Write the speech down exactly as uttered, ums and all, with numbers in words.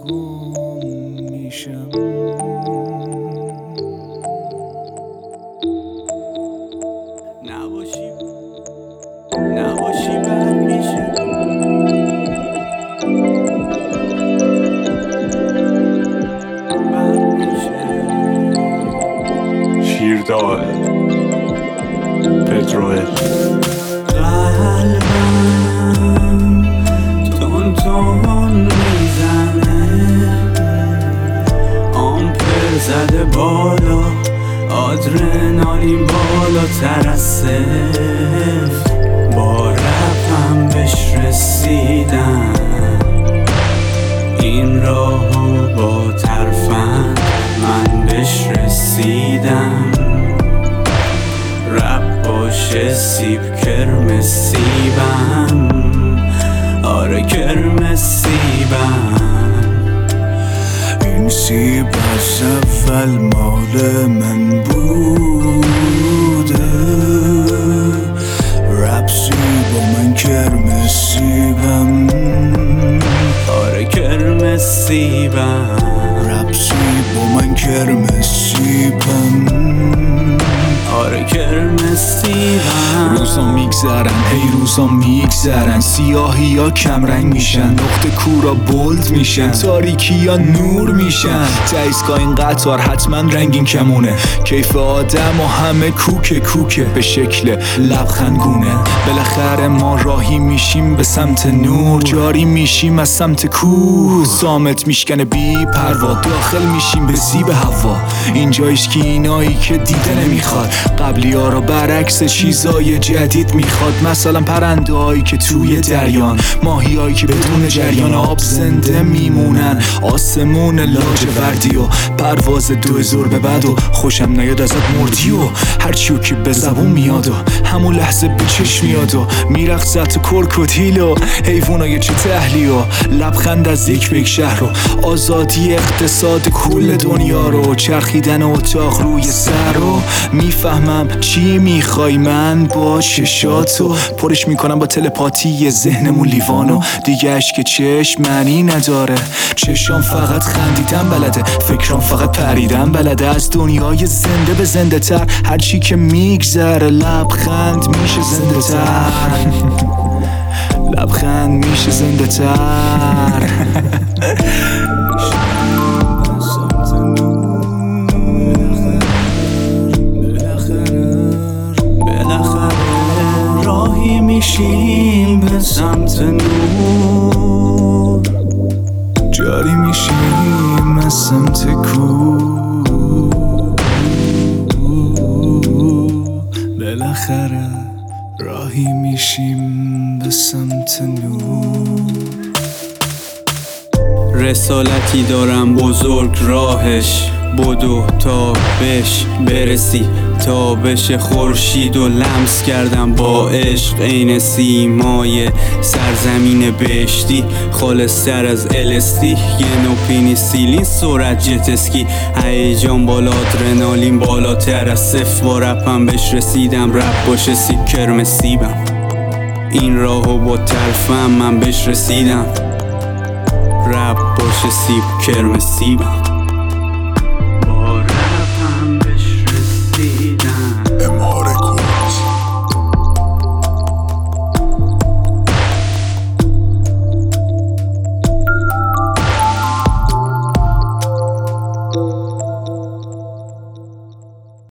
گم میشم. نباشی نباشی بد میشه. بد میشه. شیردال پتروئل. قلبم تون تون میزنه، آمپر زده بالا، آدرنالین بالاتر از صفر. با رپم بهش رسیدم، این راهو با ترفند من بهش رسیدم. رپ باشه سیب کرم سیبم، آره کرم سیبم. این سیب از اول مال من بوده، رپ سیب و من کرم سیبم، آره کرم سیبم. رپ سیب و من کرم سیبم، آره کرم سیبم. روزا میگذرن ای روزا میگذرن، سیاهی ها کمرنگ میشن، نقطه کورا بولد میشن، تاریکی ها نور میشن. تایسکا این قطار حتما رنگین کمونه، کیف آدم و همه کوکه کوکه به شکل لبخندگونه. بالاخره ما راهی میشیم به سمت نور، جاری میشیم از سمت کوه. سامت میشکنه بی پروا، داخل میشیم به زیب هوا. اینجایش که اینایی که دیده نمیخواد، قبلی ها را برعکس چیزای جدید میخواد. مثلا پرنده هایی که توی دریان، ماهی هایی که بدون جریان آب زنده میمونن. آسمون لاجوردی و پرواز دو زور به بعد، و خوشم نیاد ازت مردی و هرچیو که به زبون میاد و همون لحظه به چشم میاد و میرقصد تو کرکوتیل و حیوانای چه تحلی و لبخند از یک بیک شهر و آزادی اقتصاد کل دنیا رو، چرخیدن اتاق روی سر و میفهمم چی میخوای. من با چشاتو پرش میکنم با تلپاتی ذهنمون لیوانو، دیگه اشک چشم معنی نداره. چشام فقط خندیدن بلده، فکرام فقط پریدن بلده. از دنیای زنده به زنده تر، هرچی که میگذره لبخند میشه زنده تر. لبخند میشه زنده تر. راهی میشیم به سمت نور، جاری میشیم از سمت کوه. بالاخره راهی میشیم به سمت نور. رسالتی دارم بزرگ راهش، بدو تا بهش برسی. تا بشه خورشید و لمس کردم با عشق، عین سیمای سرزمین بهشتی، خالص‌تر از الستی. یه نوع پنیسیلین، سرعت جت اسکی، هیجان بالا، آدرنالین بالاتر از صفر. با رپم بهش رسیدم، رپ باشه سیب کرم سیبم، این راهو با تلفم من بهش رسیدم. رپ باشه سیب کرم سیبم.